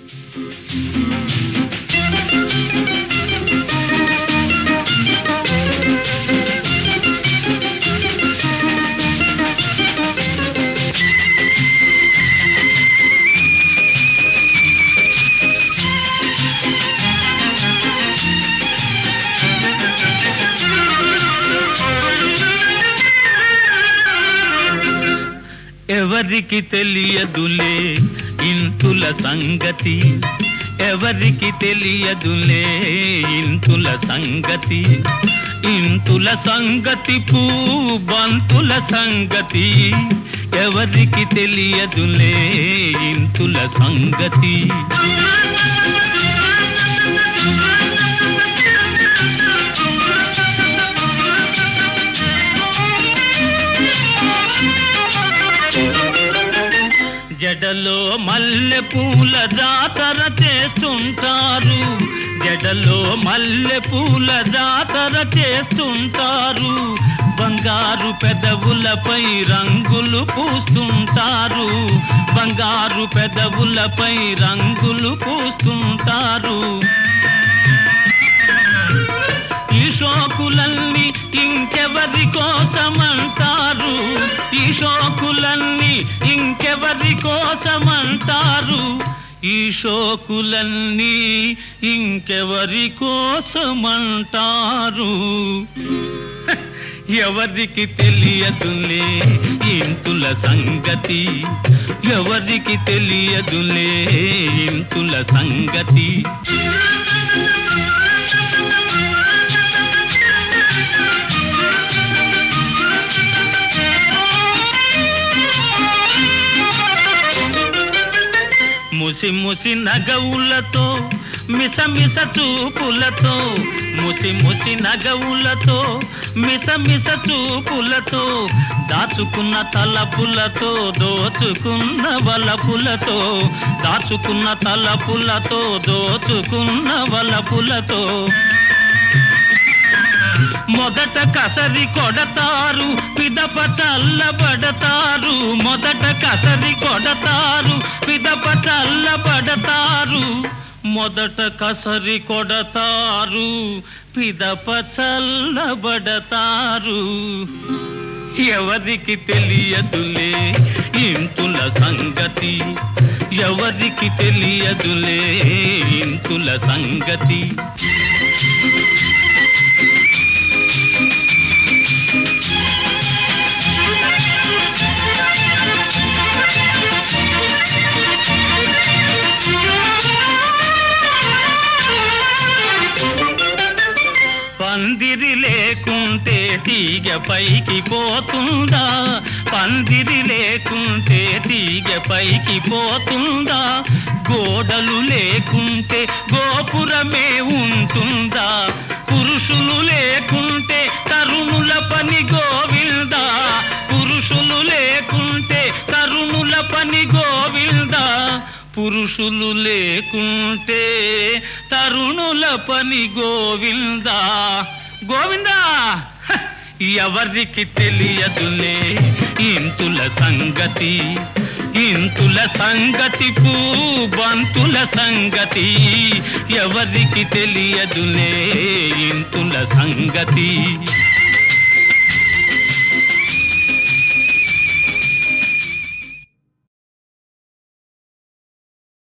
ఎవరికి తెలియదులే ఇంతుల సంగతి, ఎవరికి తెలియదులే ఇంతుల సంగతి, ఇంతుల సంగతి బంతుల సంగతి, ఎవరికి తెలియదులే ఇంతుల సంగతి. జడలో మల్లె పూల జాతర చేస్తుంటారు, జడలో మల్లె పూల జాతర చేస్తుంటారు, బంగారు పెదవులపై రంగులు పూస్తుంటారు, బంగారు పెదవులపై రంగులు పూస్తుంటారు. ఈ షోకులన్నీ ఇంకెవరి కోసమంటారు, ఈ షోకులన్నీ ఇంకెవరి కోసమంటారు, ఈ షోకులన్నీ ఇంకెవరి కోసమంటారు. ఎవరికి తెలియదులే ఇంతుల సంగతి, ఎవరికి తెలియదులే ఇంతుల సంగతి. ముసి ముసి నగవులతో మిసమిస చూపులతో, ముసి ముసి నగవులతో మిసమిస చూపులతో, దాచుకున్న తలపులతో దోచుకున్న వలపులతో, దాచుకున్న తలపులతో దోచుకున్న వలపులతో. మొదట కసరి కొడతారు పిదప చల్లబడతారు, మొదట కసరి కొడతారు పిదప చల్లబడతారు, మొదట కసరి కొడతారు పిదప చల్లబడతారు. ఎవరికి తెలియదులే ఇంతుల సంగతి, ఎవరికి తెలియదులే ఇంతుల సంగతి. పందిరి లేకుంటే తీగ పైకి పోతుందా, పందిరి లేకుంటే తీగ పైకి పోతుందా, గోడలు లేకుంటే గోపురమే ఉంటుందా, పురుషులు లేకుంటే తరుణుల పని గోవిందా, పురుషులు లేకుంటే తరుణుల పని గోవిందా, పురుషులు లేకుంటే తరుణుల పని గోవిందా గోవిందా. ఎవరికి తెలియదులే ఇంతుల సంగతి, ఇంతుల సంగతి బంతుల సంగతి, ఎవరికి తెలియదులే ఇంతుల సంగతి.